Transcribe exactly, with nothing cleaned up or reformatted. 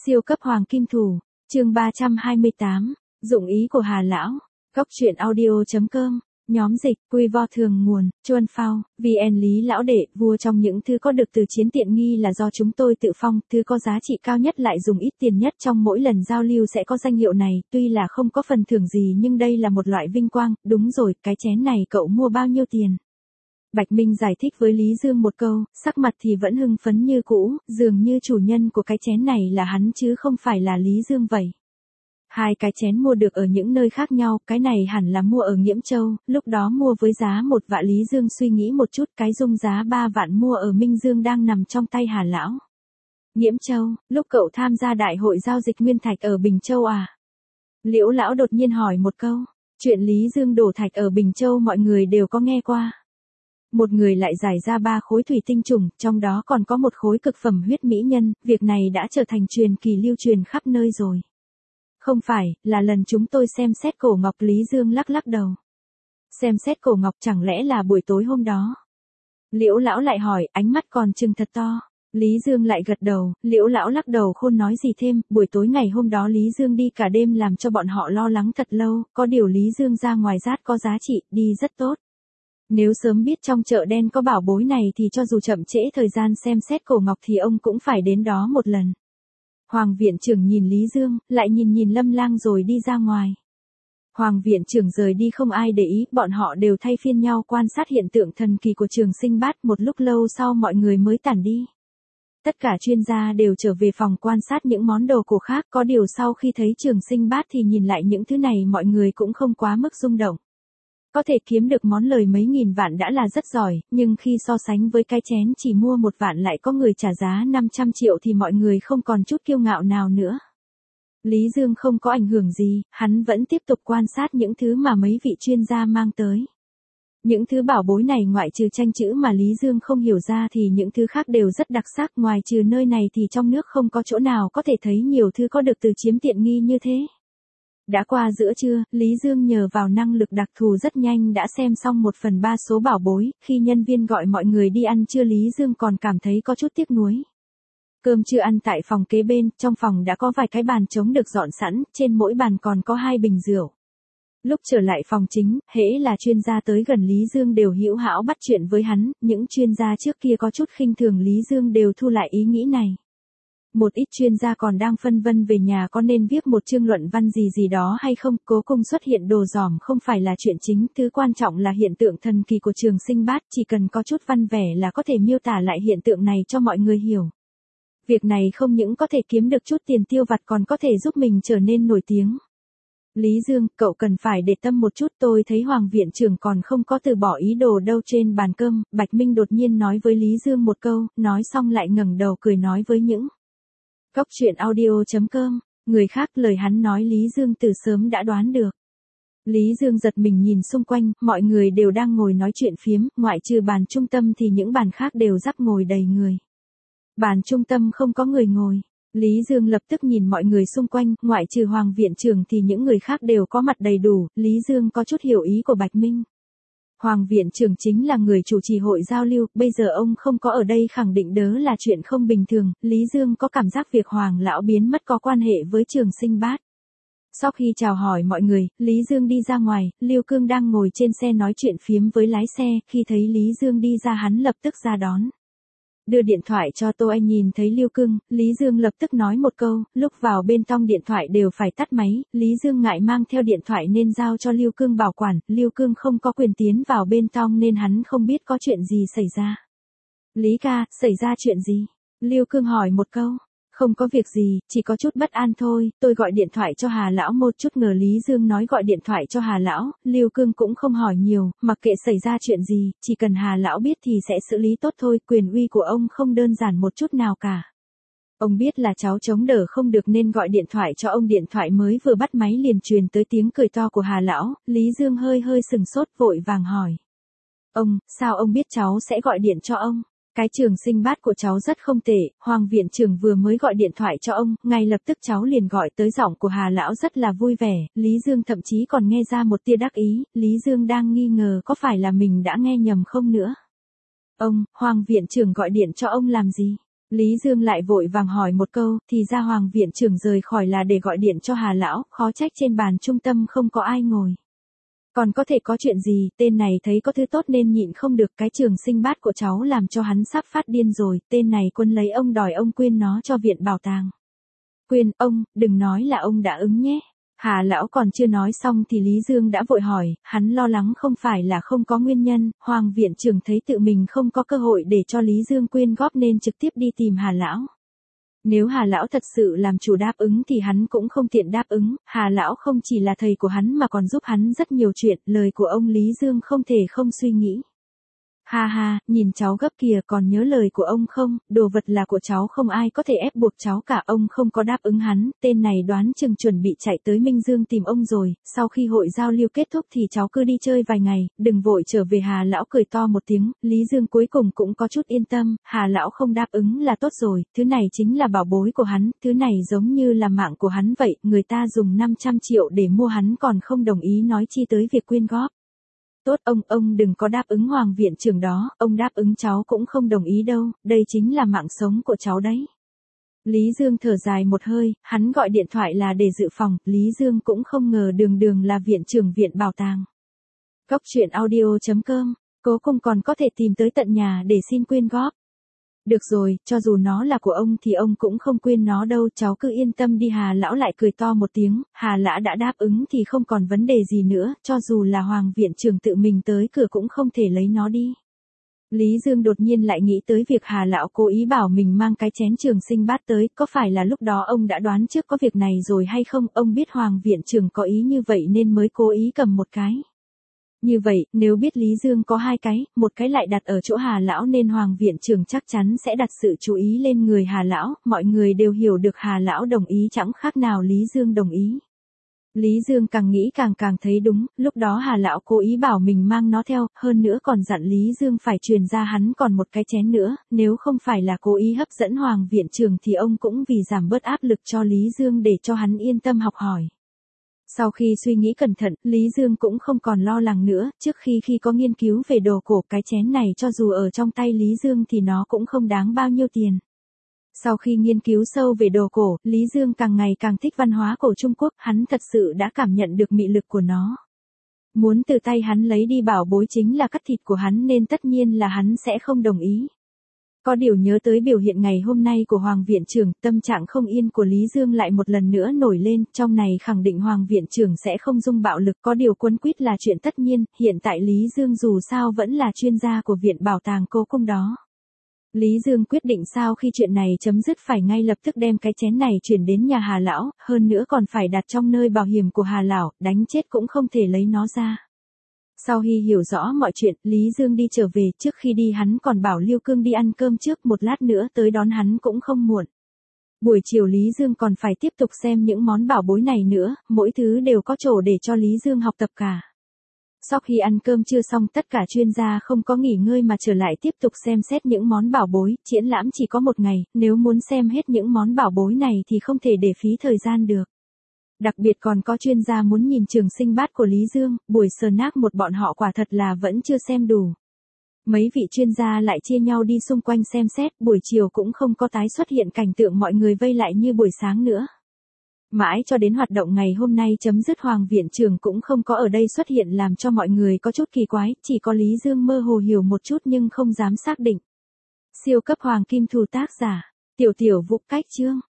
Siêu cấp hoàng kim thủ, chương ba trăm hai mươi tám, dụng ý của Hà Lão, Góc truyện audio.com, nhóm dịch, quy vo thường nguồn, Chuân Phao, vê en Lý Lão Đệ, vua trong những thứ có được từ chiến tiện nghi là do chúng tôi tự phong, thứ có giá trị cao nhất lại dùng ít tiền nhất trong mỗi lần giao lưu sẽ có danh hiệu này, tuy là không có phần thưởng gì nhưng đây là một loại vinh quang, đúng rồi, cái chén này cậu mua bao nhiêu tiền? Bạch Minh giải thích với Lý Dương một câu, sắc mặt thì vẫn hưng phấn như cũ, dường như chủ nhân của cái chén này là hắn chứ không phải là Lý Dương vậy. Hai cái chén mua được ở những nơi khác nhau, cái này hẳn là mua ở Nghiễm Châu, lúc đó mua với giá một vạn. Lý Dương suy nghĩ một chút, cái dung giá ba vạn mua ở Minh Dương đang nằm trong tay Hà Lão. Nghiễm Châu, lúc cậu tham gia đại hội giao dịch nguyên thạch ở Bình Châu à? Liễu Lão đột nhiên hỏi một câu, chuyện Lý Dương đổ thạch ở Bình Châu mọi người đều có nghe qua. Một người lại giải ra ba khối thủy tinh trùng, trong đó còn có một khối cực phẩm huyết mỹ nhân, việc này đã trở thành truyền kỳ lưu truyền khắp nơi rồi. Không phải, là lần chúng tôi xem xét cổ ngọc. Lý Dương lắc lắc đầu. Xem xét cổ ngọc chẳng lẽ là buổi tối hôm đó? Liễu Lão lại hỏi, ánh mắt còn trừng thật to. Lý Dương lại gật đầu, Liễu Lão lắc đầu không nói gì thêm, buổi tối ngày hôm đó Lý Dương đi cả đêm làm cho bọn họ lo lắng thật lâu, có điều Lý Dương ra ngoài rát có giá trị, đi rất tốt. Nếu sớm biết trong chợ đen có bảo bối này thì cho dù chậm trễ thời gian xem xét cổ ngọc thì ông cũng phải đến đó một lần. Hoàng viện trưởng nhìn Lý Dương, lại nhìn nhìn Lâm Lang rồi đi ra ngoài. Hoàng viện trưởng rời đi không ai để ý, bọn họ đều thay phiên nhau quan sát hiện tượng thần kỳ của Trường Sinh Bát, một lúc lâu sau mọi người mới tản đi. Tất cả chuyên gia đều trở về phòng quan sát những món đồ cổ khác, có điều sau khi thấy Trường Sinh Bát thì nhìn lại những thứ này mọi người cũng không quá mức rung động. Có thể kiếm được món lời mấy nghìn vạn đã là rất giỏi, nhưng khi so sánh với cái chén chỉ mua một vạn lại có người trả giá năm trăm triệu thì mọi người không còn chút kiêu ngạo nào nữa. Lý Dương không có ảnh hưởng gì, hắn vẫn tiếp tục quan sát những thứ mà mấy vị chuyên gia mang tới. Những thứ bảo bối này ngoại trừ tranh chữ mà Lý Dương không hiểu ra thì những thứ khác đều rất đặc sắc, ngoài trừ nơi này thì trong nước không có chỗ nào có thể thấy nhiều thứ có được từ chiếm tiện nghi như thế. Đã qua giữa trưa, Lý Dương nhờ vào năng lực đặc thù rất nhanh đã xem xong một phần ba số bảo bối, khi nhân viên gọi mọi người đi ăn trưa Lý Dương còn cảm thấy có chút tiếc nuối. Cơm trưa ăn tại phòng kế bên, trong phòng đã có vài cái bàn trống được dọn sẵn, trên mỗi bàn còn có hai bình rượu. Lúc trở lại phòng chính, hễ là chuyên gia tới gần Lý Dương đều hữu hảo bắt chuyện với hắn, những chuyên gia trước kia có chút khinh thường Lý Dương đều thu lại ý nghĩ này. Một ít chuyên gia còn đang phân vân về nhà có nên viết một chương luận văn gì gì đó hay không, cố cung xuất hiện đồ giỏm không phải là chuyện chính, thứ quan trọng là hiện tượng thần kỳ của Trường Sinh Bát, chỉ cần có chút văn vẻ là có thể miêu tả lại hiện tượng này cho mọi người hiểu. Việc này không những có thể kiếm được chút tiền tiêu vặt còn có thể giúp mình trở nên nổi tiếng. Lý Dương, cậu cần phải để tâm một chút, tôi thấy Hoàng viện trưởng còn không có từ bỏ ý đồ đâu. Trên bàn cơm, Bạch Minh đột nhiên nói với Lý Dương một câu, nói xong lại ngẩng đầu cười nói với những Góc truyện audio.com, người khác lời hắn nói Lý Dương từ sớm đã đoán được. Lý Dương giật mình nhìn xung quanh, mọi người đều đang ngồi nói chuyện phiếm, ngoại trừ bàn trung tâm thì những bàn khác đều rắc ngồi đầy người. Bàn trung tâm không có người ngồi. Lý Dương lập tức nhìn mọi người xung quanh, ngoại trừ Hoàng viện trưởng thì những người khác đều có mặt đầy đủ, Lý Dương có chút hiểu ý của Bạch Minh. Hoàng viện trưởng chính là người chủ trì hội giao lưu, bây giờ ông không có ở đây khẳng định đó là chuyện không bình thường, Lý Dương có cảm giác việc Hoàng lão biến mất có quan hệ với Trường Sinh Bát. Sau khi chào hỏi mọi người, Lý Dương đi ra ngoài, Lưu Cương đang ngồi trên xe nói chuyện phiếm với lái xe, khi thấy Lý Dương đi ra hắn lập tức ra đón. Đưa điện thoại cho tôi. Anh nhìn thấy Lưu Cương, Lý Dương lập tức nói một câu, lúc vào bên trong điện thoại đều phải tắt máy, Lý Dương ngại mang theo điện thoại nên giao cho Lưu Cương bảo quản, Lưu Cương không có quyền tiến vào bên trong nên hắn không biết có chuyện gì xảy ra. Lý ca, xảy ra chuyện gì? Lưu Cương hỏi một câu. Không có việc gì, chỉ có chút bất an thôi, tôi gọi điện thoại cho Hà Lão một chút. Ngờ Lý Dương nói gọi điện thoại cho Hà Lão, Lưu Cương cũng không hỏi nhiều, mặc kệ xảy ra chuyện gì, chỉ cần Hà Lão biết thì sẽ xử lý tốt thôi, quyền uy của ông không đơn giản một chút nào cả. Ông biết là cháu chống đỡ không được nên gọi điện thoại cho ông, điện thoại mới vừa bắt máy liền truyền tới tiếng cười to của Hà Lão, Lý Dương hơi hơi sừng sốt vội vàng hỏi. Ông, sao ông biết cháu sẽ gọi điện cho ông? Cái Trường Sinh Bát của cháu rất không tệ, Hoàng viện trưởng vừa mới gọi điện thoại cho ông, ngay lập tức cháu liền gọi tới. Giọng của Hà Lão rất là vui vẻ, Lý Dương thậm chí còn nghe ra một tia đắc ý, Lý Dương đang nghi ngờ có phải là mình đã nghe nhầm không nữa. Ông, Hoàng viện trưởng gọi điện cho ông làm gì? Lý Dương lại vội vàng hỏi một câu, thì ra Hoàng viện trưởng rời khỏi là để gọi điện cho Hà lão, khó trách trên bàn trung tâm không có ai ngồi. Còn có thể có chuyện gì, tên này thấy có thứ tốt nên nhịn không được, cái trường sinh bát của cháu làm cho hắn sắp phát điên rồi, tên này quân lấy ông đòi ông quyên nó cho viện bảo tàng. Quyên, ông, đừng nói là ông đã ứng nhé. Hà lão còn chưa nói xong thì Lý Dương đã vội hỏi, hắn lo lắng không phải là không có nguyên nhân, Hoàng viện trưởng thấy tự mình không có cơ hội để cho Lý Dương quyên góp nên trực tiếp đi tìm Hà lão. Nếu Hà lão thật sự làm chủ đáp ứng thì hắn cũng không tiện đáp ứng, Hà lão không chỉ là thầy của hắn mà còn giúp hắn rất nhiều chuyện, lời của ông Lý Dương không thể không suy nghĩ. Ha ha, nhìn cháu gấp kìa, còn nhớ lời của ông không, đồ vật là của cháu, không ai có thể ép buộc cháu cả, ông không có đáp ứng hắn, tên này đoán chừng chuẩn bị chạy tới Minh Dương tìm ông rồi, sau khi hội giao lưu kết thúc thì cháu cứ đi chơi vài ngày, đừng vội trở về. Hà lão cười to một tiếng, Lý Dương cuối cùng cũng có chút yên tâm, Hà lão không đáp ứng là tốt rồi, thứ này chính là bảo bối của hắn, thứ này giống như là mạng của hắn vậy, người ta dùng năm trăm triệu để mua hắn còn không đồng ý nói chi tới việc quyên góp. Tốt ông, ông đừng có đáp ứng Hoàng viện trưởng đó, ông đáp ứng cháu cũng không đồng ý đâu, đây chính là mạng sống của cháu đấy. Lý Dương thở dài một hơi, hắn gọi điện thoại là để dự phòng, Lý Dương cũng không ngờ đường đường là viện trưởng viện bảo tàng. Cốc truyện audio chấm com, cố cùng còn có thể tìm tới tận nhà để xin quyên góp. Được rồi, cho dù nó là của ông thì ông cũng không quyên nó đâu, cháu cứ yên tâm đi. Hà lão lại cười to một tiếng, Hà lão đã đáp ứng thì không còn vấn đề gì nữa, cho dù là Hoàng viện trưởng tự mình tới cửa cũng không thể lấy nó đi. Lý Dương đột nhiên lại nghĩ tới việc Hà lão cố ý bảo mình mang cái chén trường sinh bát tới, có phải là lúc đó ông đã đoán trước có việc này rồi hay không, ông biết Hoàng viện trưởng có ý như vậy nên mới cố ý cầm một cái. Như vậy, nếu biết Lý Dương có hai cái, một cái lại đặt ở chỗ Hà lão nên Hoàng viện trưởng chắc chắn sẽ đặt sự chú ý lên người Hà lão, mọi người đều hiểu được Hà lão đồng ý chẳng khác nào Lý Dương đồng ý. Lý Dương càng nghĩ càng càng thấy đúng, lúc đó Hà lão cố ý bảo mình mang nó theo, hơn nữa còn dặn Lý Dương phải truyền ra hắn còn một cái chén nữa, nếu không phải là cố ý hấp dẫn Hoàng viện trưởng thì ông cũng vì giảm bớt áp lực cho Lý Dương để cho hắn yên tâm học hỏi. Sau khi suy nghĩ cẩn thận, Lý Dương cũng không còn lo lắng nữa, trước khi khi có nghiên cứu về đồ cổ, cái chén này cho dù ở trong tay Lý Dương thì nó cũng không đáng bao nhiêu tiền. Sau khi nghiên cứu sâu về đồ cổ, Lý Dương càng ngày càng thích văn hóa cổ Trung Quốc, hắn thật sự đã cảm nhận được mị lực của nó. Muốn từ tay hắn lấy đi bảo bối chính là cắt thịt của hắn nên tất nhiên là hắn sẽ không đồng ý. Có điều nhớ tới biểu hiện ngày hôm nay của Hoàng viện trưởng, tâm trạng không yên của Lý Dương lại một lần nữa nổi lên, trong này khẳng định Hoàng viện trưởng sẽ không dung bạo lực, có điều quấn quýt là chuyện tất nhiên, hiện tại Lý Dương dù sao vẫn là chuyên gia của viện bảo tàng cố cung đó. Lý Dương quyết định sau khi chuyện này chấm dứt phải ngay lập tức đem cái chén này chuyển đến nhà Hà lão, hơn nữa còn phải đặt trong nơi bảo hiểm của Hà lão, đánh chết cũng không thể lấy nó ra. Sau khi hiểu rõ mọi chuyện, Lý Dương đi trở về, trước khi đi hắn còn bảo Liêu Cương đi ăn cơm trước, một lát nữa tới đón hắn cũng không muộn. Buổi chiều Lý Dương còn phải tiếp tục xem những món bảo bối này nữa, mỗi thứ đều có chỗ để cho Lý Dương học tập cả. Sau khi ăn cơm trưa xong, tất cả chuyên gia không có nghỉ ngơi mà trở lại tiếp tục xem xét những món bảo bối, triển lãm chỉ có một ngày, nếu muốn xem hết những món bảo bối này thì không thể để phí thời gian được. Đặc biệt còn có chuyên gia muốn nhìn trường sinh bát của Lý Dương, buổi snack một bọn họ quả thật là vẫn chưa xem đủ. Mấy vị chuyên gia lại chia nhau đi xung quanh xem xét, buổi chiều cũng không có tái xuất hiện cảnh tượng mọi người vây lại như buổi sáng nữa. Mãi cho đến hoạt động ngày hôm nay chấm dứt, Hoàng viện trưởng cũng không có ở đây xuất hiện làm cho mọi người có chút kỳ quái, chỉ có Lý Dương mơ hồ hiểu một chút nhưng không dám xác định. Siêu cấp hoàng kim thù, tác giả, Tiểu Tiểu Vũ, cách chương.